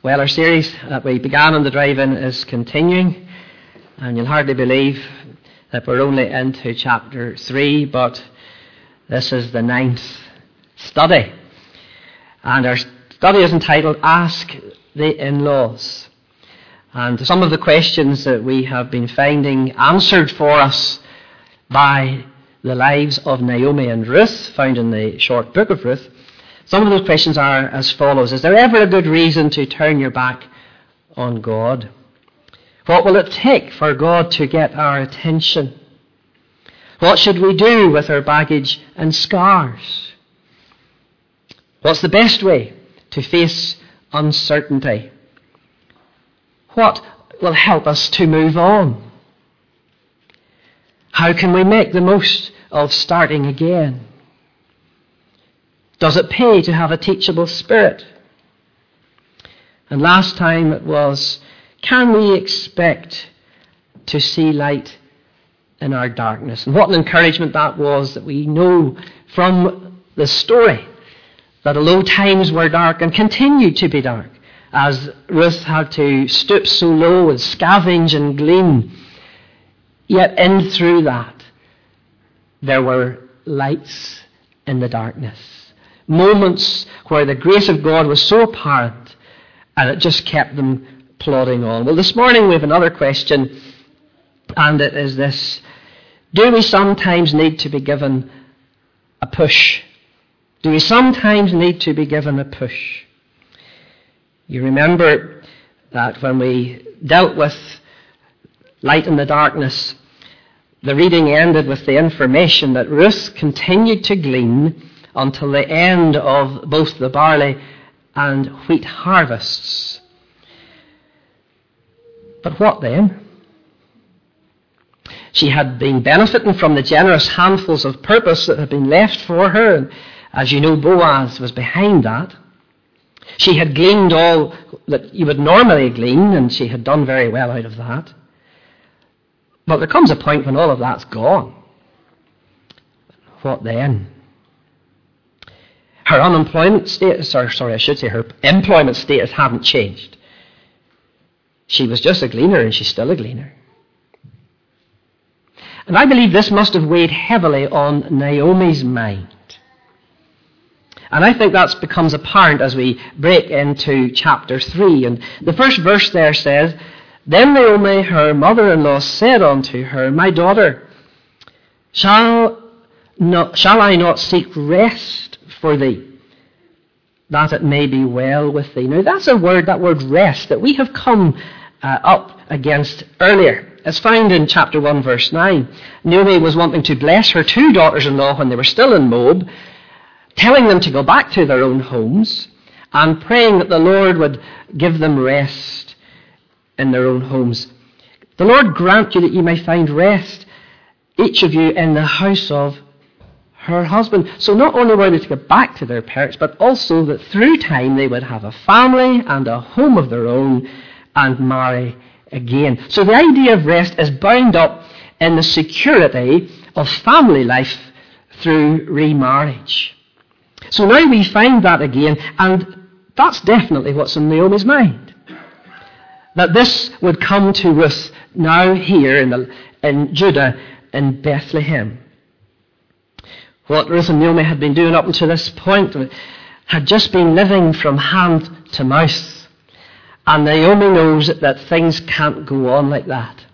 Well, our series that we began on the drive-in is continuing, and you'll hardly believe that we're only into chapter 3, but this is the 9th study. And our study is entitled, Ask the In-Laws. And some of the questions that we have been finding answered for us by the lives of Naomi and Ruth, found in the short book of Ruth. Some of those questions are as follows. Is there ever a good reason to turn your back on God? What will it take for God to get our attention? What should we do with our baggage and scars? What's the best way to face uncertainty? What will help us to move on? How can we make the most of starting again? Does it pay to have a teachable spirit? And last time it was, can we expect to see light in our darkness? And what an encouragement that was, that we know from the story that although times were dark and continued to be dark, as Ruth had to stoop so low and scavenge and glean, yet in through that there were lights in the darkness. Moments where the grace of God was so apparent and it just kept them plodding on. Well, this morning we have another question, and it is this. Do we sometimes need to be given a push? Do we sometimes need to be given a push? You remember that when we dealt with light in the darkness, the reading ended with the information that Ruth continued to glean until the end of both the barley and wheat harvests. But what then? She had been benefiting from the generous handfuls of purpose that had been left for her, and as you know, Boaz was behind that. She had gleaned all that you would normally glean, and she had done very well out of that. But there comes a point when all of that's gone. What then? Her unemployment status, her employment status hadn't changed. She was just a gleaner, and she's still a gleaner. And I believe this must have weighed heavily on Naomi's mind. And I think that becomes apparent as we break into chapter 3. And the first verse there says, Then Naomi, her mother-in-law, said unto her, My daughter, shall I not seek rest for thee, that it may be well with thee? Now that's that word rest, that we have come up against earlier. It's found in chapter 1, verse 9. Naomi was wanting to bless her two daughters-in-law when they were still in Moab, telling them to go back to their own homes and praying that the Lord would give them rest in their own homes. The Lord grant you that you may find rest, each of you in the house of her husband. So not only were they to go back to their parents, but also that through time they would have a family and a home of their own and marry again. So the idea of rest is bound up in the security of family life through remarriage. So now we find that again, and that's definitely what's in Naomi's mind. That this would come to Ruth now here in Judah, in Bethlehem. What Ruth and Naomi had been doing up until this point had just been living from hand to mouth. And Naomi knows that things can't go on like that.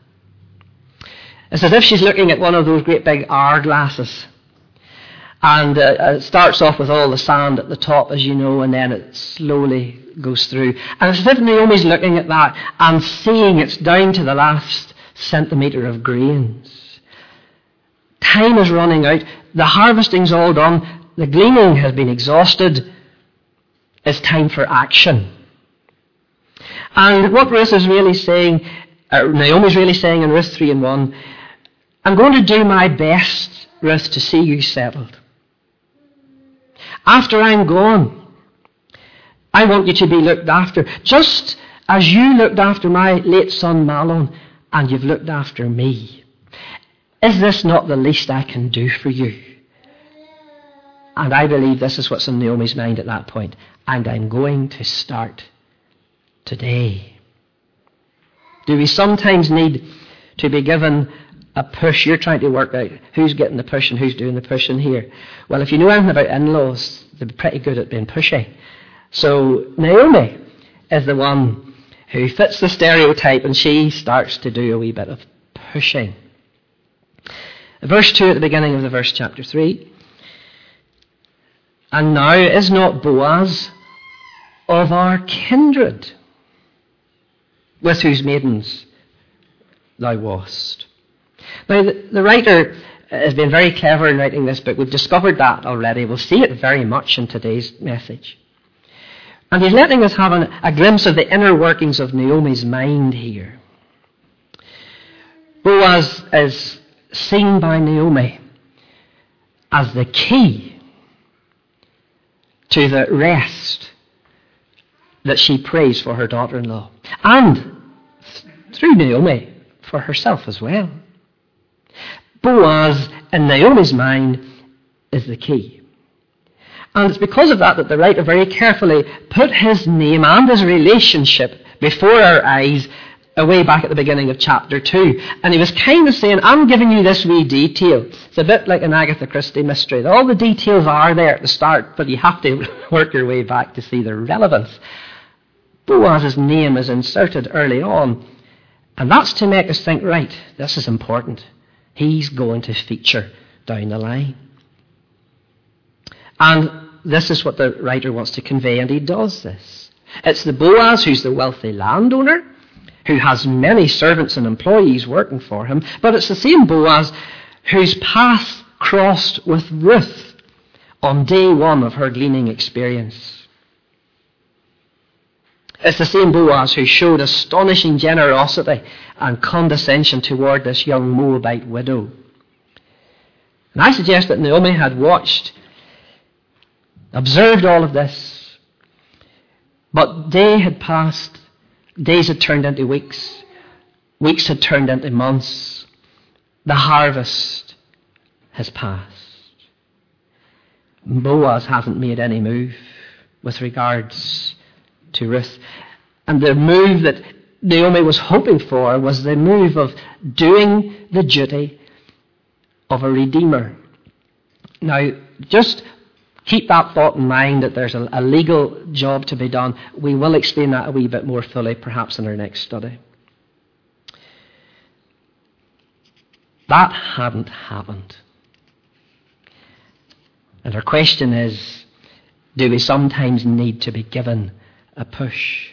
It's as if she's looking at one of those great big hourglasses. And it starts off with all the sand at the top, as you know, and then it slowly goes through. And it's as if Naomi's looking at that and seeing it's down to the last centimetre of grains. Time is running out. The harvesting's all done. The gleaning has been exhausted. It's time for action. And what Ruth is really saying, Naomi's really saying in Ruth 3:1, I'm going to do my best, Ruth, to see you settled. After I'm gone, I want you to be looked after, just as you looked after my late son Mahlon, and you've looked after me. Is this not the least I can do for you? And I believe this is what's in Naomi's mind at that point. And I'm going to start today? Do we sometimes need to be given a push? You're trying to work out who's getting the push and who's doing the pushing here. Well, if you know anything about in-laws, they're pretty good at being pushy. So Naomi is the one who fits the stereotype, and she starts to do a wee bit of pushing. Verse 2 at the beginning of the verse, chapter 3. And now is not Boaz of our kindred, with whose maidens thou wast? Now, the writer has been very clever in writing this book. We've discovered that already. We'll see it very much in today's message. And he's letting us have a glimpse of the inner workings of Naomi's mind here. Boaz is seen by Naomi as the key to the rest that she prays for her daughter-in-law. And through Naomi, for herself as well. Boaz, in Naomi's mind, is the key. And it's because of that that the writer very carefully put his name and his relationship before our eyes away back at the beginning of chapter 2. And he was kind of saying, I'm giving you this wee detail. It's a bit like an Agatha Christie mystery. All the details are there at the start, but you have to work your way back to see their relevance. Boaz's name is inserted early on. And that's to make us think, right, this is important. He's going to feature down the line. And this is what the writer wants to convey, and he does this. It's the Boaz who's the wealthy landowner, who has many servants and employees working for him, but it's the same Boaz whose path crossed with Ruth on day one of her gleaning experience. It's the same Boaz who showed astonishing generosity and condescension toward this young Moabite widow. And I suggest that Naomi had observed all of this, but days had turned into weeks, weeks had turned into months, the harvest has passed. Boaz hasn't made any move with regards to Ruth. And the move that Naomi was hoping for was the move of doing the duty of a redeemer. Now, just keep that thought in mind that there's a legal job to be done. We will explain that a wee bit more fully, perhaps in our next study. That hadn't happened. And our question is, do we sometimes need to be given a push?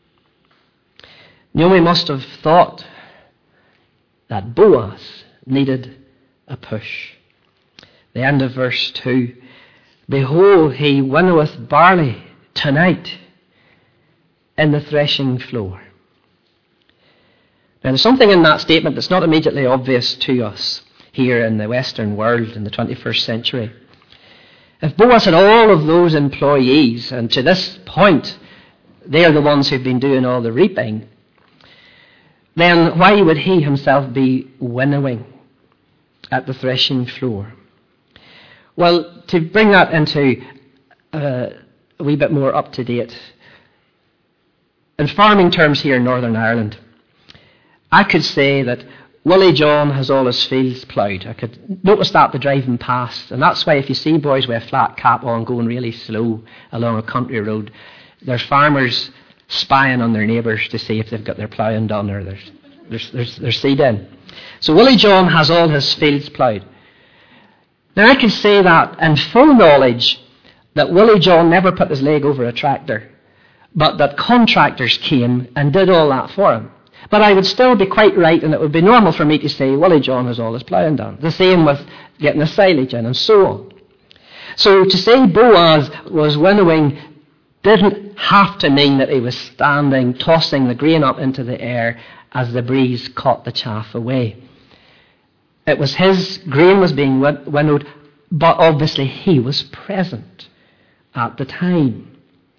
Naomi must have thought that Boaz needed a push. The end of verse 2. Behold, he winnoweth barley tonight in the threshing floor. Now, there's something in that statement that's not immediately obvious to us here in the Western world in the 21st century. If Boaz had all of those employees, and to this point they're the ones who've been doing all the reaping, then why would he himself be winnowing at the threshing floor? Well, to bring that into a wee bit more up to date, in farming terms here in Northern Ireland, I could say that Willie John has all his fields ploughed. I could notice that the driving past, and that's why if you see boys with a flat cap on going really slow along a country road, there's farmers spying on their neighbours to see if they've got their ploughing done or their seed in. So Willie John has all his fields ploughed. Now I can say that in full knowledge that Willie John never put his leg over a tractor, but that contractors came and did all that for him. But I would still be quite right, and it would be normal for me to say Willie John has all his ploughing done. The same with getting the silage in and so on. So to say Boaz was winnowing didn't have to mean that he was standing, tossing the grain up into the air as the breeze caught the chaff away. It was his grain was being winnowed, but obviously he was present at the time.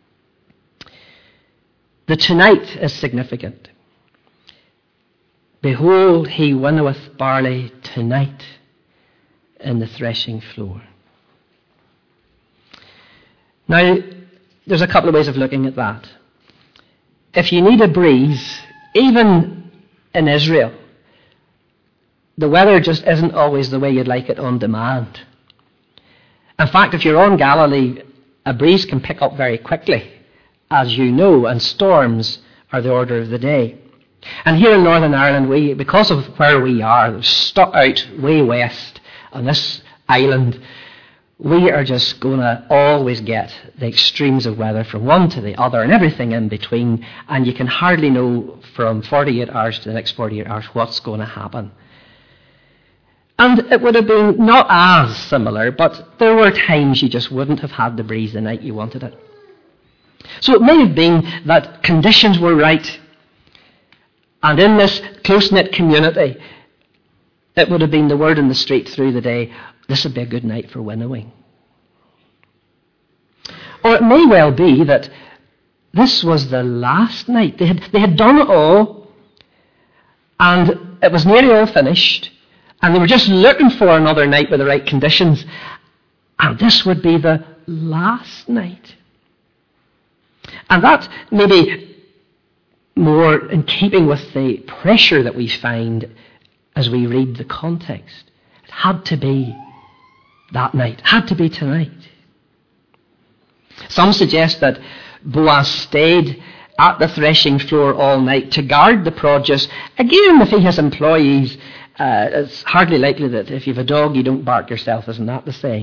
The tonight is significant. Behold, he winnoweth barley tonight in the threshing floor. Now, there's a couple of ways of looking at that. if you need a breeze, even in Israel, the weather just isn't always the way you'd like it on demand. In fact, if you're on Galilee, a breeze can pick up very quickly, as you know, and storms are the order of the day. And here in Northern Ireland, because of where we are, stuck out way west on this island, we are just going to always get the extremes of weather from one to the other and everything in between, and you can hardly know from 48 hours to the next 48 hours what's going to happen. And it would have been not as similar, but there were times you just wouldn't have had the breeze the night you wanted it. So it may have been that conditions were right, and in this close-knit community, it would have been the word in the street through the day, this would be a good night for winnowing. Or it may well be that this was the last night. They had done it all, and it was nearly all finished, and they were just looking for another night with the right conditions, and this would be the last night. And that may be more in keeping with the pressure that we find as we read the context. It had to be that night, had to be tonight. Some suggest that Boaz stayed at the threshing floor all night to guard the produce. Again, if he has employees, it's hardly likely that if you have a dog, you don't bark yourself. Isn't that the saying?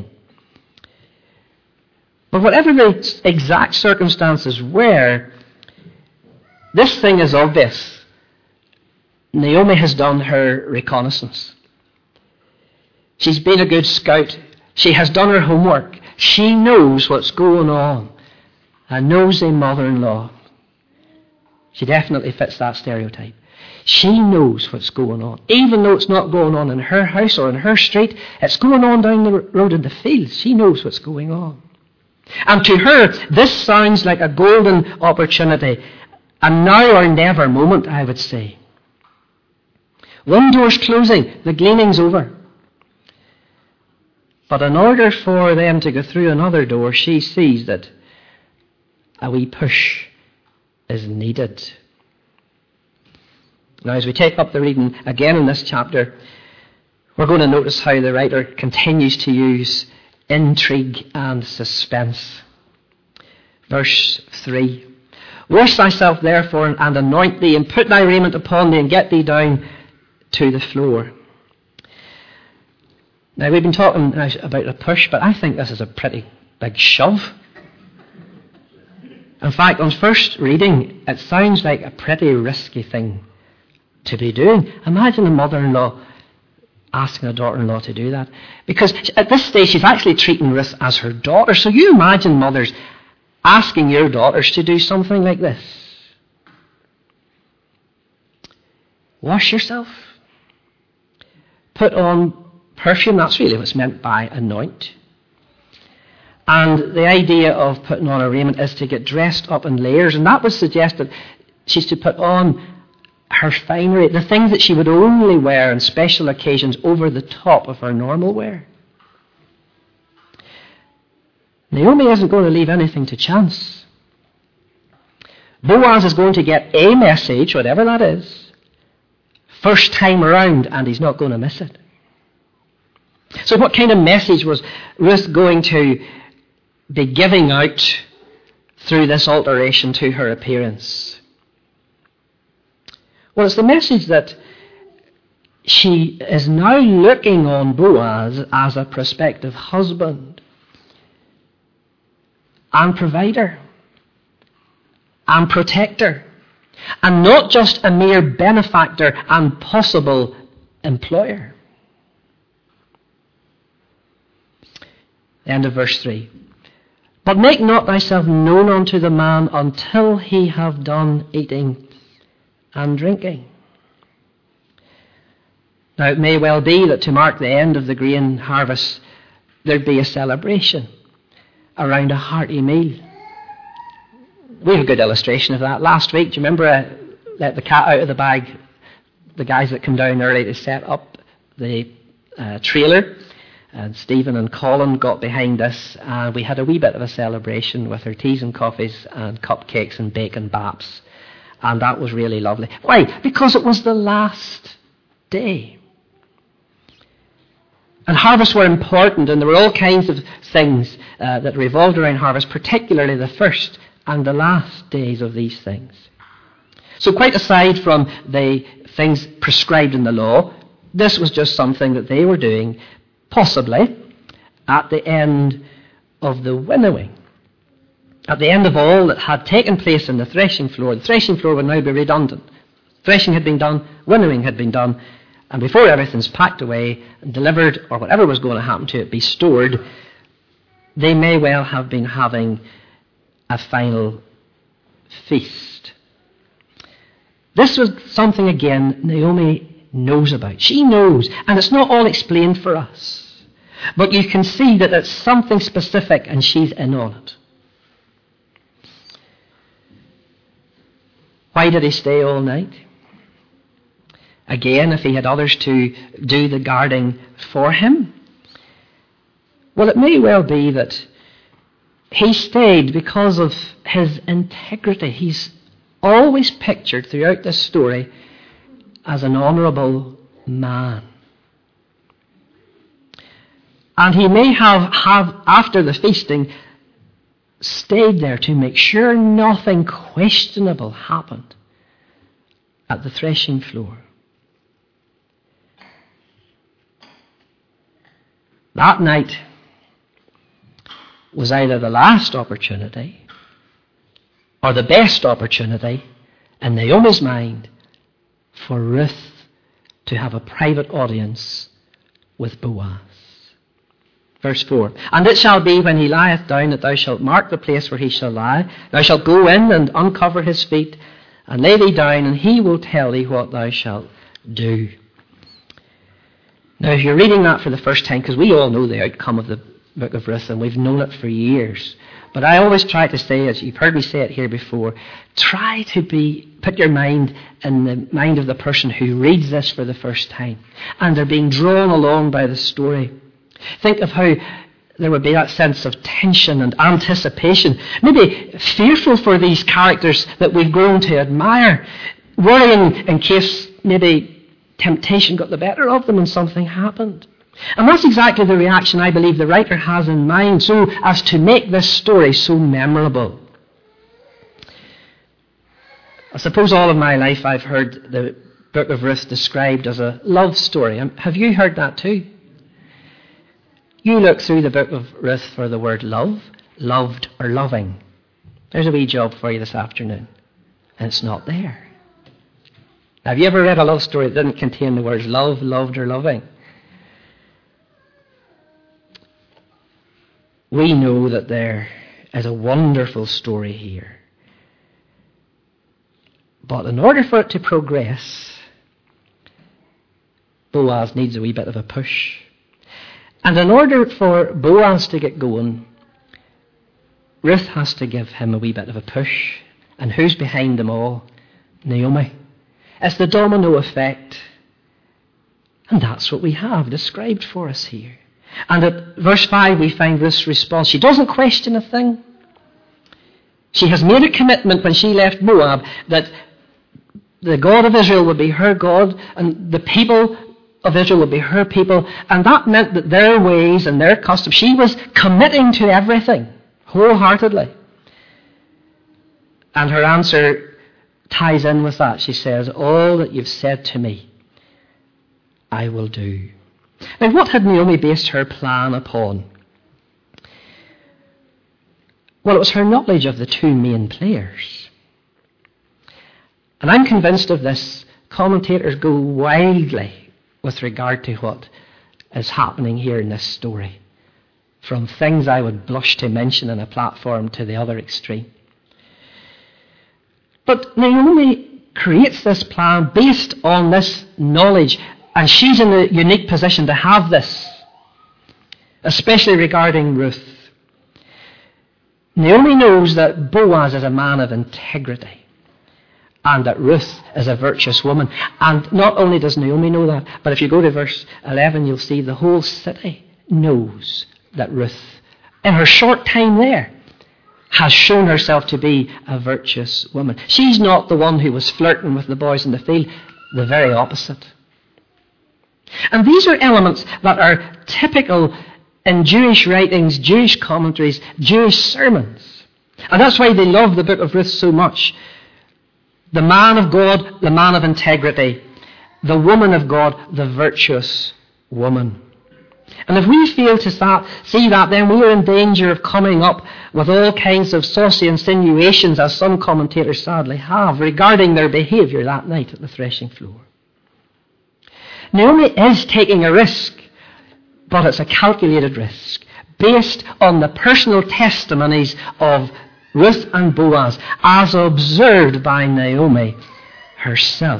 But whatever the exact circumstances were, this thing is obvious. Naomi has done her reconnaissance. She's been a good scout. She has done her homework. She knows what's going on. A nosy mother-in-law. She definitely fits that stereotype. She knows what's going on. Even though it's not going on in her house or in her street, it's going on down the road in the fields. She knows what's going on. And to her, this sounds like a golden opportunity. A now or never moment, I would say. One door's closing, the gleaning's over. But in order for them to go through another door, she sees that a wee push is needed. Now, as we take up the reading again in this chapter, we're going to notice how the writer continues to use intrigue and suspense. Verse 3. Wash thyself therefore and anoint thee, and put thy raiment upon thee, and get thee down to the floor. Now, we've been talking about a push, but I think this is a pretty big shove. In fact, on first reading, it sounds like a pretty risky thing to be doing. Imagine a mother-in-law asking a daughter-in-law to do that. Because at this stage, she's actually treating Ruth as her daughter. So you imagine mothers asking your daughters to do something like this. Wash yourself. Put on perfume. That's really what's meant by anoint. And the idea of putting on a raiment is to get dressed up in layers. And that would suggest that she's to put on her finery, the things that she would only wear on special occasions over the top of her normal wear. Naomi isn't going to leave anything to chance. Boaz is going to get a message, whatever that is, first time around, and he's not going to miss it. So what kind of message was Ruth going to be giving out through this alteration to her appearance? Well, it's the message that she is now looking on Boaz as a prospective husband and provider and protector, and not just a mere benefactor and possible employer. End of verse 3. But make not thyself known unto the man until he have done eating and drinking. Now, it may well be that to mark the end of the grain harvest, there'd be a celebration around a hearty meal. We have a good illustration of that. Last week, do you remember let the cat out of the bag? The guys that come down early to set up the trailer. And Stephen and Colin got behind us, and we had a wee bit of a celebration with our teas and coffees and cupcakes and bacon baps. And that was really lovely. Why? Because it was the last day. And harvests were important, and there were all kinds of things that revolved around harvest, particularly the first and the last days of these things. So quite aside from the things prescribed in the law, this was just something that they were doing, possibly, at the end of the winnowing. At the end of all that had taken place in the threshing floor would now be redundant. Threshing had been done, winnowing had been done, and before everything's packed away and delivered, or whatever was going to happen to it be stored, they may well have been having a final feast. This was something, again, Naomi knows about. She knows, and it's not all explained for us. But you can see that it's something specific, and she's in on it. Why did he stay all night? Again, if he had others to do the guarding for him? Well, it may well be that he stayed because of his integrity. He's always pictured throughout this story as an honourable man. And he may have, after the feasting, stayed there to make sure nothing questionable happened at the threshing floor. That night was either the last opportunity or the best opportunity in Naomi's mind for Ruth to have a private audience with Boaz. Verse 4, and it shall be when he lieth down that thou shalt mark the place where he shall lie. Thou shalt go in and uncover his feet and lay thee down, and he will tell thee what thou shalt do. Now, if you're reading that for the first time, because we all know the outcome of the book of Ruth, and we've known it for years, but I always try to say, as you've heard me say it here before, try to put your mind in the mind of the person who reads this for the first time, and they're being drawn along by the story. Think of how there would be that sense of tension and anticipation, maybe fearful for these characters that we've grown to admire, worrying in case maybe temptation got the better of them and something happened. And that's exactly the reaction I believe the writer has in mind, so as to make this story so memorable. I suppose all of my life I've heard the book of Ruth described as a love story. Have you heard that too? You look through the book of Ruth for the word love, loved or loving. There's a wee job for you this afternoon. And it's not there. Have you ever read a love story that didn't contain the words love, loved, or loving? We know that there is a wonderful story here. But in order for it to progress, Boaz needs a wee bit of a push. And in order for Boaz to get going, Ruth has to give him a wee bit of a push. And who's behind them all? Naomi. It's the domino effect. And that's what we have described for us here. And at verse 5 we find Ruth's response. She doesn't question a thing. She has made a commitment when she left Moab that the God of Israel would be her God and the people of Israel would be her people. And that meant that their ways and their customs, she was committing to everything wholeheartedly. And her answer ties in with that. She says, all that you've said to me, I will do. Now, what had Naomi based her plan upon? Well, it was her knowledge of the two main players. And I'm convinced of this. Commentators go wildly with regard to what is happening here in this story. From things I would blush to mention in a platform to the other extreme. But Naomi creates this plan based on this knowledge, and she's in a unique position to have this, especially regarding Ruth. Naomi knows that Boaz is a man of integrity and that Ruth is a virtuous woman. And not only does Naomi know that, but if you go to verse 11, you'll see the whole city knows that Ruth, in her short time there, has shown herself to be a virtuous woman. She's not the one who was flirting with the boys in the field, the very opposite. And these are elements that are typical in Jewish writings, Jewish commentaries, Jewish sermons. And that's why they love the book of Ruth so much. The man of God, the man of integrity. The woman of God, the virtuous woman. And if we fail to see that, then we are in danger of coming up with all kinds of saucy insinuations, as some commentators sadly have, regarding their behaviour that night at the threshing floor. Naomi is taking a risk, but it's a calculated risk, based on the personal testimonies of Ruth and Boaz, as observed by Naomi herself.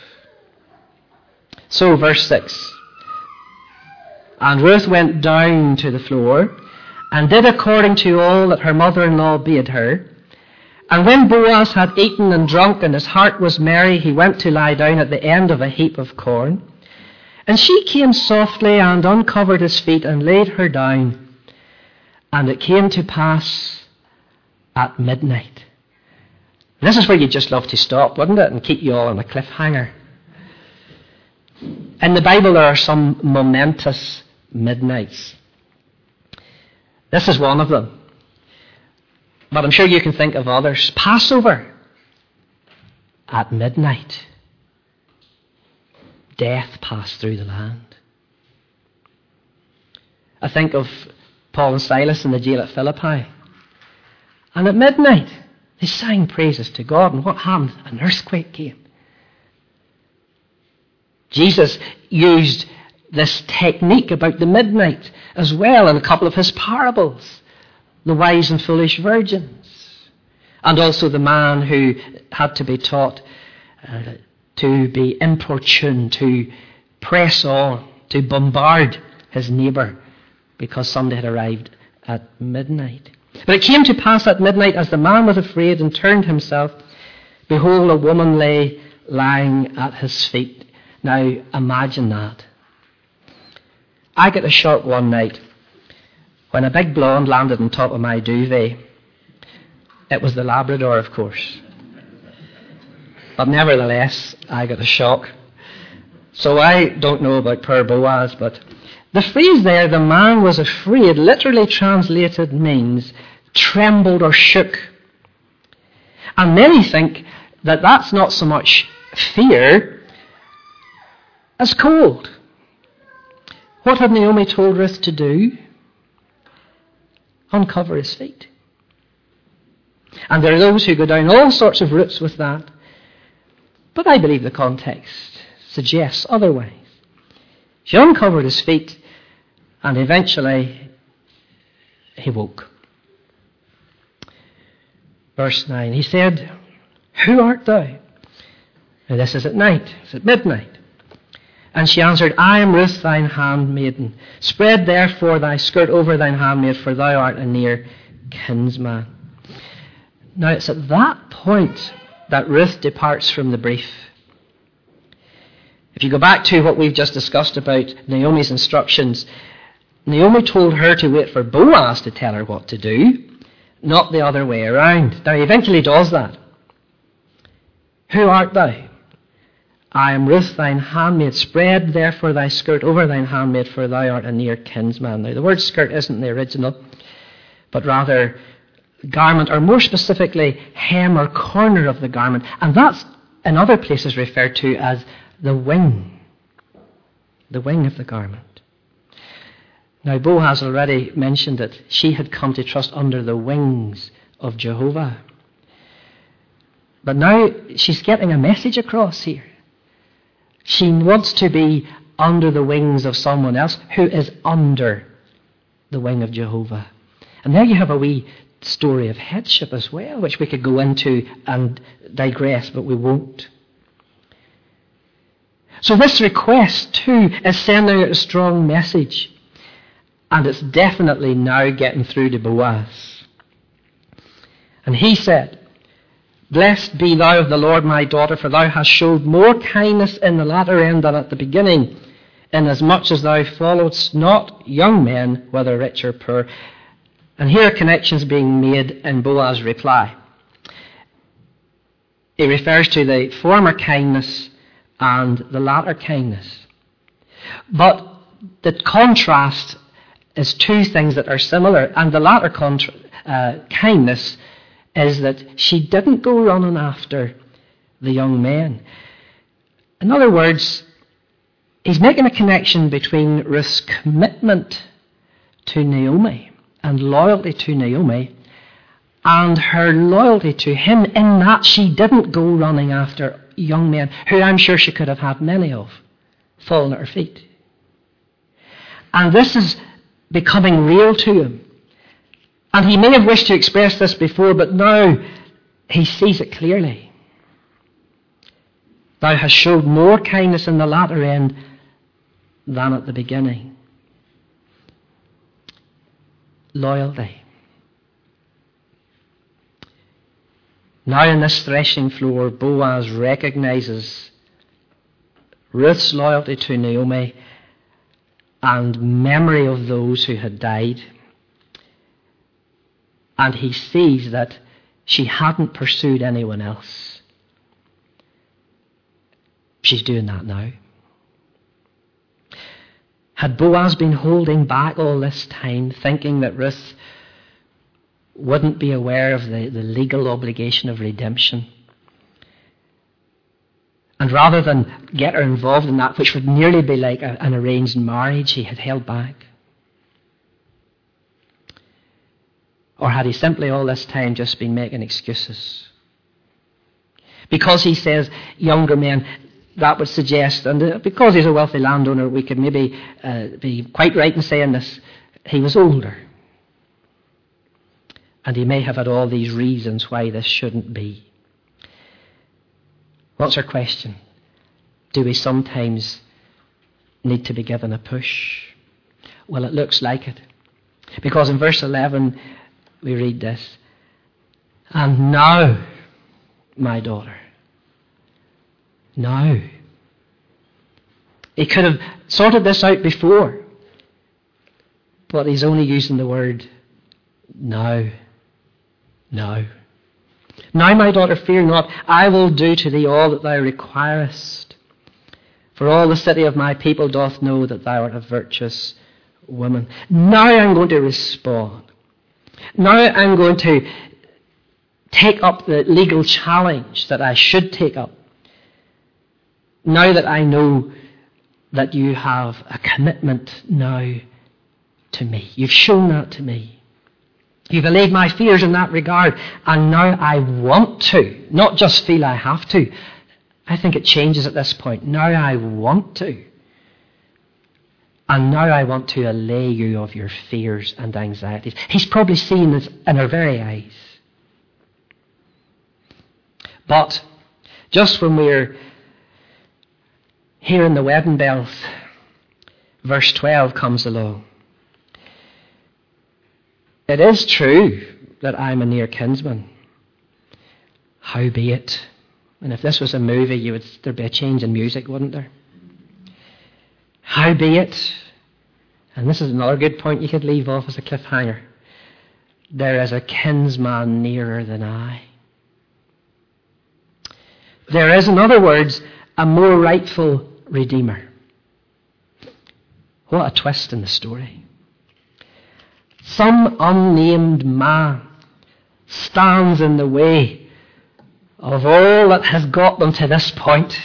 So, verse 6. And Ruth went down to the floor, and did according to all that her mother-in-law bade her. And when Boaz had eaten and drunk, and his heart was merry, he went to lie down at the end of a heap of corn. And she came softly and uncovered his feet and laid her down. And it came to pass at midnight. This is where you'd just love to stop, wouldn't it? And keep you all on a cliffhanger. In the Bible there are some momentous midnights. This is one of them. But I'm sure you can think of others. Passover at midnight. Death passed through the land. I think of Paul and Silas in the jail at Philippi. And at midnight, they sang praises to God. And what happened? An earthquake came. Jesus used this technique about the midnight as well in a couple of his parables. The wise and foolish virgins. And also the man who had to be taught to be importune, to press on, to bombard his neighbour because somebody had arrived at midnight. But it came to pass at midnight, as the man was afraid and turned himself, behold, a woman lay lying at his feet. Now imagine that. I got a shock one night when a big blonde landed on top of my duvet. It was the Labrador, of course. But nevertheless, I got a shock. So I don't know about poor Boaz, but the phrase there, the man was afraid, literally translated means trembled or shook. And many think that that's not so much fear as cold. What had Naomi told Ruth to do? Uncover his feet. And there are those who go down all sorts of routes with that. But I believe the context suggests otherwise. She uncovered his feet, and eventually he woke. Verse 9, he said, Who art thou? And this is at night, it's at midnight. And she answered, I am Ruth, thine handmaiden. Spread therefore thy skirt over thine handmaid, for thou art a near kinsman. Now it's at that point that Ruth departs from the brief. If you go back to what we've just discussed about Naomi's instructions, Naomi told her to wait for Boaz to tell her what to do, not the other way around. Now he eventually does that. Who art thou? I am Ruth, thine handmaid. Spread therefore thy skirt over thine handmaid, for thou art a near kinsman. Now the word skirt isn't the original, but rather garment, or more specifically, hem or corner of the garment. And that's in other places referred to as the wing of the garment. Now Boaz already mentioned that she had come to trust under the wings of Jehovah. But now she's getting a message across here. She wants to be under the wings of someone else who is under the wing of Jehovah. And there you have a wee story of headship as well, which we could go into and digress, but we won't. So this request too is sending out a strong message, and it's definitely now getting through to Boaz. And he said, Blessed be thou of the Lord, my daughter, for thou hast showed more kindness in the latter end than at the beginning, inasmuch as thou followedst not young men, whether rich or poor. And here a connection is being made in Boaz's reply. He refers to the former kindness and the latter kindness. But the contrast is two things that are similar. And the latter kindness is that she didn't go running after the young men. In other words, he's making a connection between Ruth's commitment to Naomi and loyalty to Naomi and her loyalty to him, in that she didn't go running after young men, who I'm sure she could have had many of, falling at her feet. And this is becoming real to him. And he may have wished to express this before, but now he sees it clearly. Thou hast showed more kindness in the latter end than at the beginning. Loyalty. Now in this threshing floor, Boaz recognizes Ruth's loyalty to Naomi and memory of those who had died. And he sees that she hadn't pursued anyone else. She's doing that now. Had Boaz been holding back all this time, thinking that Ruth wouldn't be aware of the legal obligation of redemption, and rather than get her involved in that, which would nearly be like an arranged marriage, he had held back? Or had he simply all this time just been making excuses? Because he says younger men, that would suggest, and because he's a wealthy landowner, we could maybe be quite right in saying this, he was older. And he may have had all these reasons why this shouldn't be. What's our question? Do we sometimes need to be given a push? Well, it looks like it. Because in verse 11, we read this. And now, my daughter. Now. He could have sorted this out before. But he's only using the word now. Now. Now, my daughter, fear not. I will do to thee all that thou requirest. For all the city of my people doth know that thou art a virtuous woman. Now I'm going to respond. Now I'm going to take up the legal challenge that I should take up. Now that I know that you have a commitment now to me. You've shown that to me. You've allayed my fears in that regard, and now I want to, not just feel I have to. I think it changes at this point. Now I want to. And now I want to allay you of your fears and anxieties. He's probably seen this in her very eyes. But just when we're hearing the wedding bells, verse 12 comes along. It is true that I'm a near kinsman. Howbeit, and if this was a movie, there'd be a change in music, wouldn't there? Howbeit, and this is another good point you could leave off as a cliffhanger, there is a kinsman nearer than I. There is, in other words, a more rightful Redeemer. What a twist in the story. Some unnamed man stands in the way of all that has got them to this point.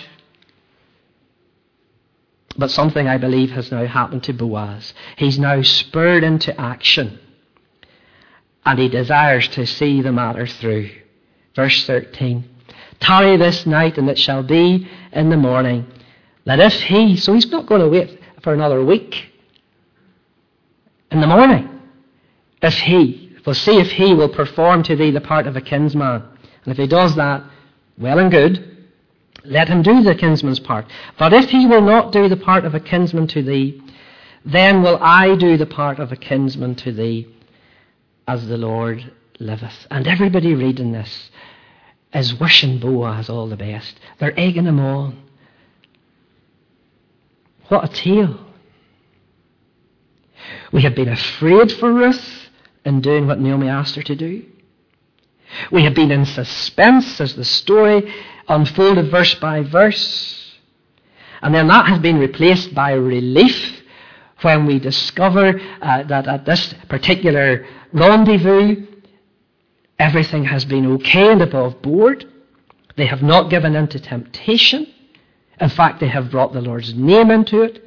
But something, I believe, has now happened to Boaz. He's now spurred into action, and he desires to see the matter through. Verse 13. Tarry this night, and it shall be in the morning that if he... So he's not going to wait for another week. In the morning. We'll see if he will perform to thee the part of a kinsman. And if he does that, well and good, let him do the kinsman's part. But if he will not do the part of a kinsman to thee, then will I do the part of a kinsman to thee, as the Lord liveth. And everybody reading this is wishing Boaz all the best. They're egging him on. What a tale. We had been afraid for Ruth. in doing what Naomi asked her to do. We have been in suspense as the story unfolded verse by verse. And then that has been replaced by relief when we discover that at this particular rendezvous, everything has been okay and above board. They have not given in to temptation. In fact, they have brought the Lord's name into it.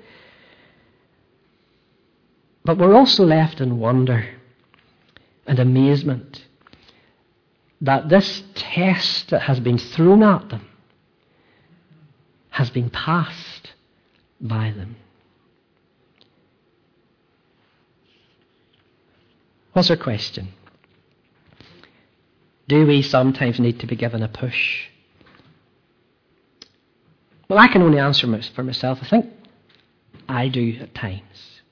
But we're also left in wonder and amazement that this test that has been thrown at them has been passed by them. What's our question? Do we sometimes need to be given a push? Well, I can only answer for myself. I think I do at times.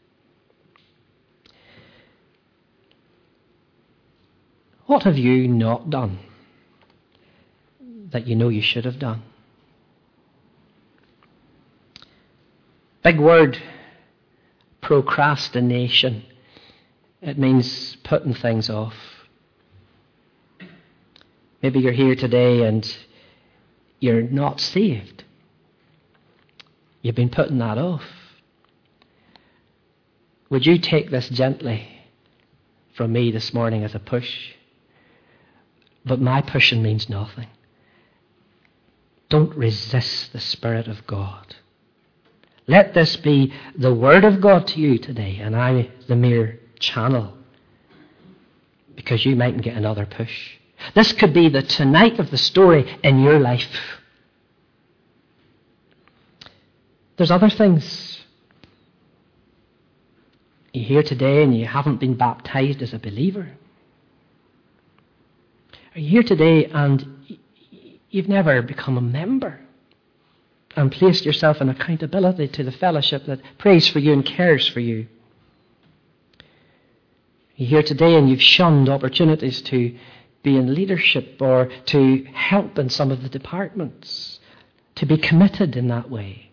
What have you not done that you know you should have done? Big word, procrastination. It means putting things off. Maybe you're here today and you're not saved. You've been putting that off. Would you take this gently from me this morning as a push? But my pushing means nothing. Don't resist the Spirit of God. Let this be the Word of God to you today, and I the mere channel, because you mightn't get another push. This could be the tonight of the story in your life. There's other things. You're here today and you haven't been baptized as a believer. Are you here today and you've never become a member and placed yourself in accountability to the fellowship that prays for you and cares for you? You're here today and you've shunned opportunities to be in leadership or to help in some of the departments, to be committed in that way.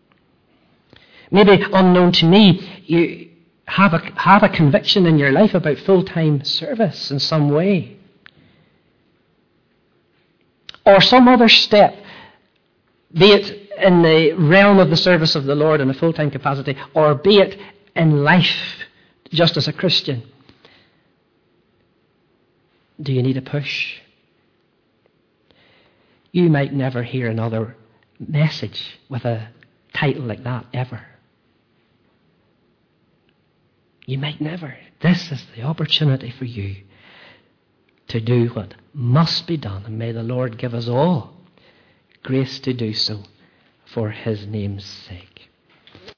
Maybe unknown to me, you have a conviction in your life about full-time service in some way. Or some other step, be it in the realm of the service of the Lord in a full-time capacity, or be it in life just as a Christian. Do you need a push? You might never hear another message with a title like that ever. You might never. This is the opportunity for you to do what must be done. And may the Lord give us all grace to do so for His name's sake.